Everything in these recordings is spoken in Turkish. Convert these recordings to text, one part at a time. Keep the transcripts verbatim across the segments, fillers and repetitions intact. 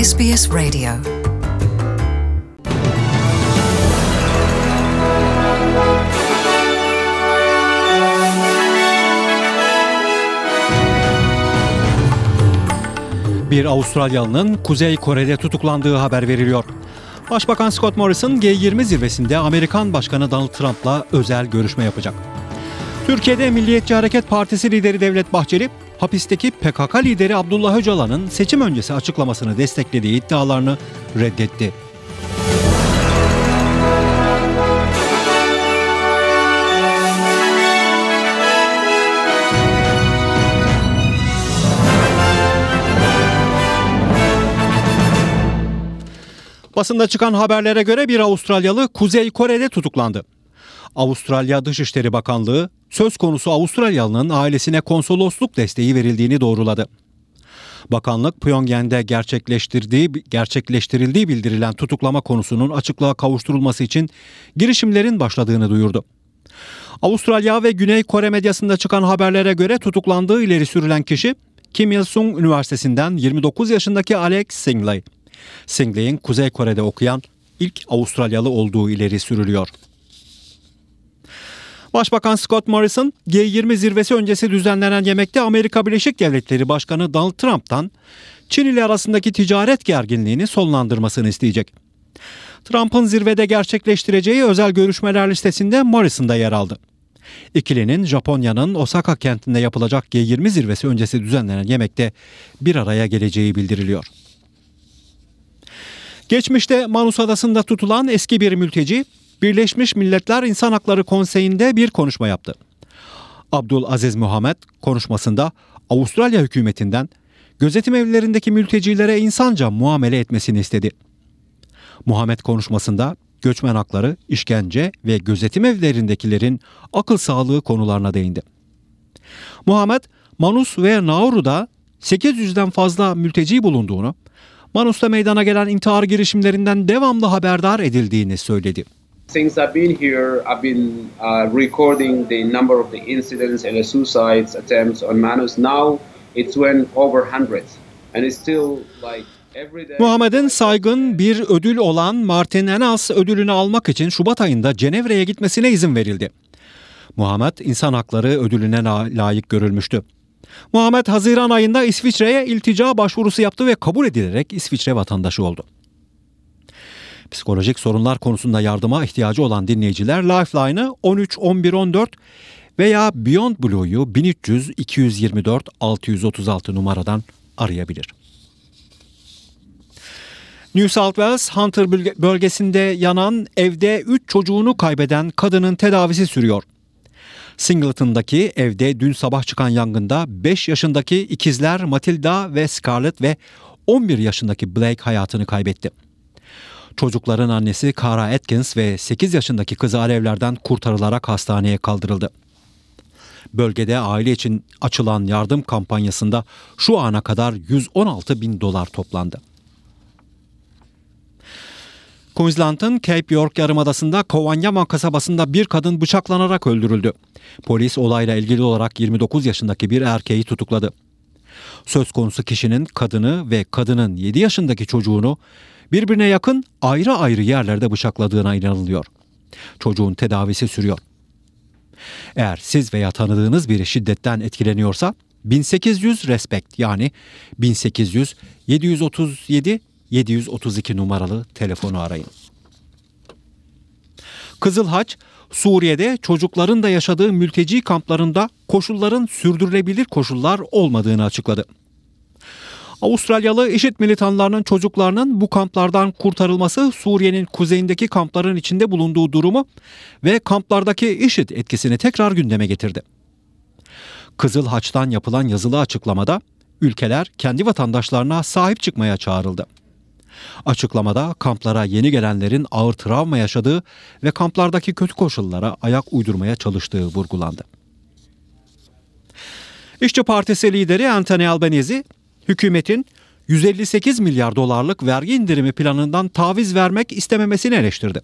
S B S Radio. Bir Avustralyalı'nın Kuzey Kore'de tutuklandığı haber veriliyor. Başbakan Scott Morrison G yirmi zirvesinde Amerikan Başkanı Donald Trump'la özel görüşme yapacak. Türkiye'de Milliyetçi Hareket Partisi lideri Devlet Bahçeli, hapisteki P K K lideri Abdullah Öcalan'ın seçim öncesi açıklamasını desteklediği iddialarını reddetti. Basında çıkan haberlere göre bir Avustralyalı Kuzey Kore'de tutuklandı. Avustralya Dışişleri Bakanlığı söz konusu Avustralyalı'nın ailesine konsolosluk desteği verildiğini doğruladı. Bakanlık Pyongyang'de gerçekleştirdiği, gerçekleştirildiği bildirilen tutuklama konusunun açıklığa kavuşturulması için girişimlerin başladığını duyurdu. Avustralya ve Güney Kore medyasında çıkan haberlere göre tutuklandığı ileri sürülen kişi Kim Il-sung Üniversitesi'nden yirmi dokuz yaşındaki Alex Singley. Singley'in Kuzey Kore'de okuyan ilk Avustralyalı olduğu ileri sürülüyor. Başbakan Scott Morrison, G yirmi zirvesi öncesi düzenlenen yemekte Amerika Birleşik Devletleri Başkanı Donald Trump'tan Çin ile arasındaki ticaret gerginliğini sonlandırmasını isteyecek. Trump'ın zirvede gerçekleştireceği özel görüşmeler listesinde Morrison da yer aldı. İkilinin Japonya'nın Osaka kentinde yapılacak G yirmi zirvesi öncesi düzenlenen yemekte bir araya geleceği bildiriliyor. Geçmişte Manus Adası'nda tutulan eski bir mülteci, Birleşmiş Milletler İnsan Hakları Konseyi'nde bir konuşma yaptı. Abdulaziz Muhammed konuşmasında Avustralya hükümetinden gözetim evlerindeki mültecilere insanca muamele etmesini istedi. Muhammed konuşmasında göçmen hakları, işkence ve gözetim evlerindekilerin akıl sağlığı konularına değindi. Muhammed, Manus ve Nauru'da sekiz yüzden fazla mülteci bulunduğunu, Manus'ta meydana gelen intihar girişimlerinden devamlı haberdar edildiğini söyledi. Since I've been here, I've been uh, recording the number of the incidents and the suicides attempts on Manus. Now it's went over hundreds, and it's still like every day. Muhammed'in saygın bir ödül olan Martin Ennals ödülünü almak için Şubat ayında Cenevre'ye gitmesine izin verildi. Muhammed insan hakları ödülüne layık görülmüştü. Muhammed Haziran ayında İsviçre'ye iltica başvurusu yaptı ve kabul edilerek İsviçre vatandaşı oldu. Psikolojik sorunlar konusunda yardıma ihtiyacı olan dinleyiciler Lifeline'ı on üç on bir on dört veya Beyond Blue'yu bin üç yüz iki yüz yirmi dört altı yüz otuz altı numaradan arayabilir. New South Wales Hunter bölgesinde yanan evde üç çocuğunu kaybeden kadının tedavisi sürüyor. Singleton'daki evde dün sabah çıkan yangında beş yaşındaki ikizler Matilda ve Scarlett ve on bir yaşındaki Blake hayatını kaybetti. Çocukların annesi Cara Atkins ve sekiz yaşındaki kızı alevlerden kurtarılarak hastaneye kaldırıldı. Bölgede aile için açılan yardım kampanyasında şu ana kadar yüz on altı bin dolar toplandı. Queensland'ın Cape York Yarımadası'nda Kowanyama kasabasında bir kadın bıçaklanarak öldürüldü. Polis olayla ilgili olarak yirmi dokuz yaşındaki bir erkeği tutukladı. Söz konusu kişinin kadını ve kadının yedi yaşındaki çocuğunu birbirine yakın ayrı ayrı yerlerde bıçakladığına inanılıyor. Çocuğun tedavisi sürüyor. Eğer siz veya tanıdığınız biri şiddetten etkileniyorsa bin sekiz yüz RESPECT yani bin sekiz yüz yedi yüz otuz yedi yedi yüz otuz iki numaralı telefonu arayın. Kızıl Haç, Suriye'de çocukların da yaşadığı mülteci kamplarında koşulların sürdürülebilir koşullar olmadığını açıkladı. Avustralyalı IŞİD militanlarının çocuklarının bu kamplardan kurtarılması Suriye'nin kuzeyindeki kampların içinde bulunduğu durumu ve kamplardaki IŞİD etkisini tekrar gündeme getirdi. Kızıl Haç'tan yapılan yazılı açıklamada ülkeler kendi vatandaşlarına sahip çıkmaya çağrıldı. Açıklamada kamplara yeni gelenlerin ağır travma yaşadığı ve kamplardaki kötü koşullara ayak uydurmaya çalıştığı vurgulandı. İşçi Partisi lideri Anthony Albanese, hükümetin yüz elli sekiz milyar dolarlık vergi indirimi planından taviz vermek istememesini eleştirdi.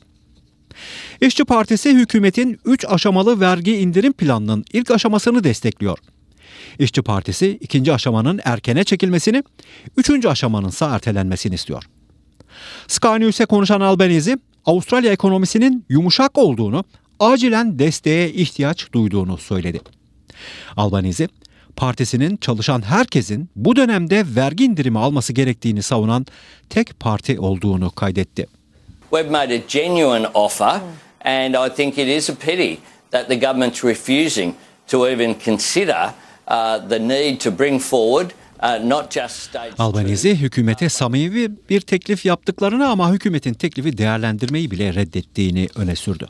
İşçi Partisi hükümetin üç aşamalı vergi indirim planının ilk aşamasını destekliyor. İşçi Partisi ikinci aşamanın erkene çekilmesini, üçüncü aşamanın ise ertelenmesini istiyor. Sky News'e konuşan Albanese, Avustralya ekonomisinin yumuşak olduğunu, acilen desteğe ihtiyaç duyduğunu söyledi. Albanese, partisinin çalışan herkesin bu dönemde vergi indirimi alması gerektiğini savunan tek parti olduğunu kaydetti. We've made a genuine offer and I think it is a pity that the government's refusing to even consider uh, the need to bring forward uh, not just stage two. Albanese hükümete samimi bir teklif yaptıklarını ama hükümetin teklifi değerlendirmeyi bile reddettiğini öne sürdü.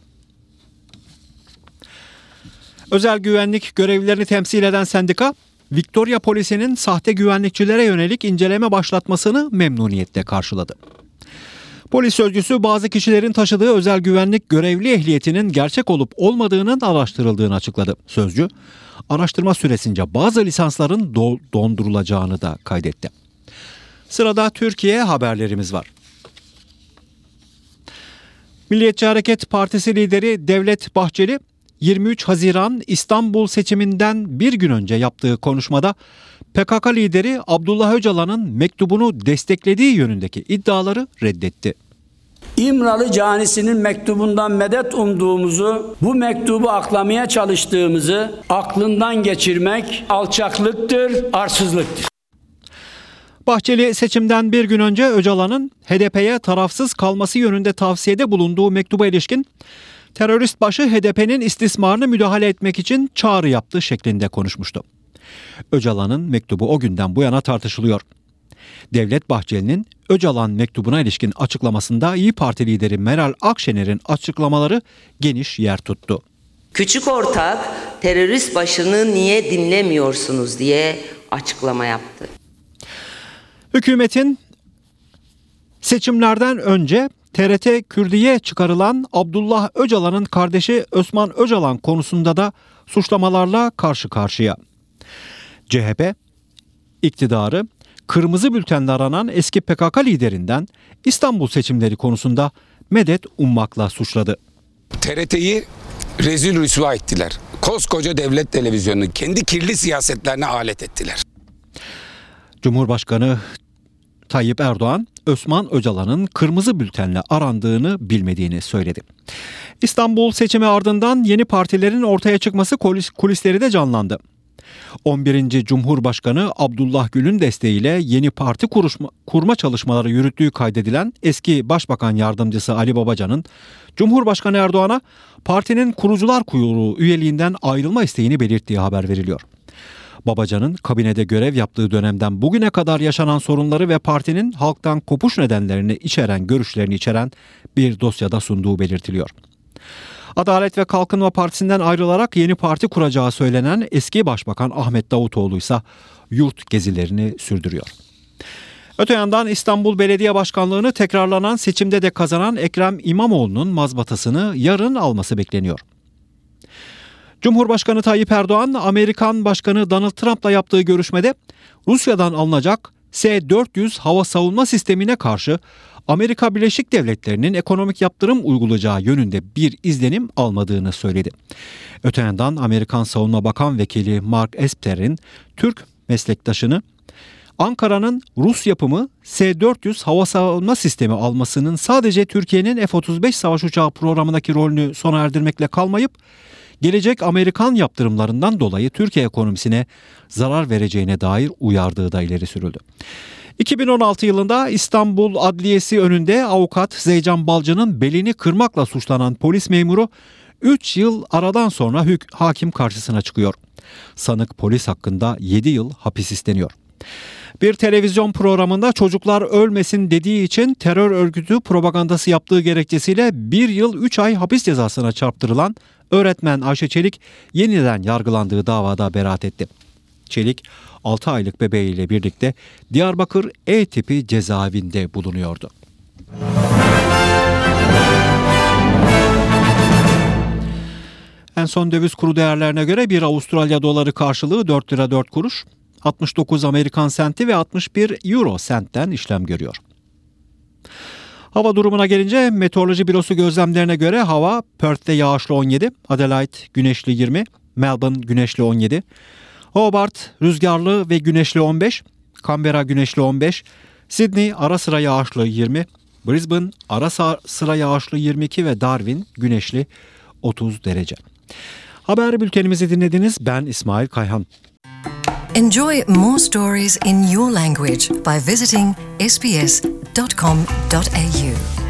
Özel güvenlik görevlilerini temsil eden sendika, Victoria polisinin sahte güvenlikçilere yönelik inceleme başlatmasını memnuniyetle karşıladı. Polis sözcüsü bazı kişilerin taşıdığı özel güvenlik görevli ehliyetinin gerçek olup olmadığının araştırıldığını açıkladı. Sözcü, araştırma süresince bazı lisansların do- dondurulacağını da kaydetti. Sırada Türkiye haberlerimiz var. Milliyetçi Hareket Partisi lideri Devlet Bahçeli, yirmi üç Haziran İstanbul seçiminden bir gün önce yaptığı konuşmada P K K lideri Abdullah Öcalan'ın mektubunu desteklediği yönündeki iddiaları reddetti. İmralı canisinin mektubundan medet umduğumuzu, bu mektubu aklamaya çalıştığımızı aklından geçirmek alçaklıktır, arsızlıktır. Bahçeli seçimden bir gün önce Öcalan'ın H D P'ye tarafsız kalması yönünde tavsiyede bulunduğu mektuba ilişkin terörist başı H D P'nin istismarına müdahale etmek için çağrı yaptığı şeklinde konuşmuştu. Öcalan'ın mektubu o günden bu yana tartışılıyor. Devlet Bahçeli'nin Öcalan mektubuna ilişkin açıklamasında İYİ Parti lideri Meral Akşener'in açıklamaları geniş yer tuttu. Küçük ortak terörist başını niye dinlemiyorsunuz diye açıklama yaptı. Hükümetin seçimlerden önce T R T Kürdiye çıkarılan Abdullah Öcalan'ın kardeşi Osman Öcalan konusunda da suçlamalarla karşı karşıya. C H P iktidarı kırmızı bültenle aranan eski P K K liderinden İstanbul seçimleri konusunda medet ummakla suçladı. T R T'yi rezil rüsva ettiler. Koskoca devlet televizyonunu kendi kirli siyasetlerine alet ettiler. Cumhurbaşkanı Tayyip Erdoğan, Osman Öcalan'ın kırmızı bültenle arandığını bilmediğini söyledi. İstanbul seçimi ardından yeni partilerin ortaya çıkması kulis, kulisleri de canlandı. on birinci Cumhurbaşkanı Abdullah Gül'ün desteğiyle yeni parti kuruşma, kurma çalışmaları yürüttüğü kaydedilen eski Başbakan Yardımcısı Ali Babacan'ın Cumhurbaşkanı Erdoğan'a partinin kurucular kurulu üyeliğinden ayrılma isteğini belirttiği haber veriliyor. Babacan'ın kabinede görev yaptığı dönemden bugüne kadar yaşanan sorunları ve partinin halktan kopuş nedenlerini içeren görüşlerini içeren bir dosyada sunduğu belirtiliyor. Adalet ve Kalkınma Partisi'nden ayrılarak yeni parti kuracağı söylenen eski Başbakan Ahmet Davutoğlu ise yurt gezilerini sürdürüyor. Öte yandan İstanbul Belediye Başkanlığı'nı tekrarlanan seçimde de kazanan Ekrem İmamoğlu'nun mazbatasını yarın alması bekleniyor. Cumhurbaşkanı Tayyip Erdoğan, Amerikan Başkanı Donald Trump'la yaptığı görüşmede Rusya'dan alınacak S dört yüz hava savunma sistemine karşı Amerika Birleşik Devletleri'nin ekonomik yaptırım uygulayacağı yönünde bir izlenim almadığını söyledi. Öte yandan Amerikan Savunma Bakan Vekili Mark Esper'in Türk meslektaşını Ankara'nın Rus yapımı S dört yüz hava savunma sistemi almasının sadece Türkiye'nin F otuz beş savaş uçağı programındaki rolünü sona erdirmekle kalmayıp gelecek Amerikan yaptırımlarından dolayı Türkiye ekonomisine zarar vereceğine dair uyardığı da ileri sürüldü. iki bin on altı yılında İstanbul Adliyesi önünde avukat Zeycan Balcı'nın belini kırmakla suçlanan polis memuru üç yıl aradan sonra hük hakim karşısına çıkıyor. Sanık polis hakkında yedi yıl hapis isteniyor. Bir televizyon programında çocuklar ölmesin dediği için terör örgütü propagandası yaptığı gerekçesiyle bir yıl üç ay hapis cezasına çarptırılan öğretmen Ayşe Çelik yeniden yargılandığı davada beraat etti. Çelik altı aylık bebeğiyle birlikte Diyarbakır E tipi cezaevinde bulunuyordu. En son döviz kuru değerlerine göre bir Avustralya doları karşılığı dört lira dört kuruş, altmış dokuz Amerikan senti ve altmış bir Euro sentten işlem görüyor. Hava durumuna gelince meteoroloji bürosu gözlemlerine göre hava Perth'te yağışlı on yedi, Adelaide güneşli yirmi, Melbourne güneşli on yedi, Hobart rüzgarlı ve güneşli on beş, Canberra güneşli on beş, Sydney ara sıra yağışlı yirmi, Brisbane ara sıra yağışlı yirmi iki ve Darwin güneşli otuz derece. Haber bültenimizi dinlediniz. Ben İsmail Kayhan. Enjoy more stories in your language by visiting s b s dot com dot a u.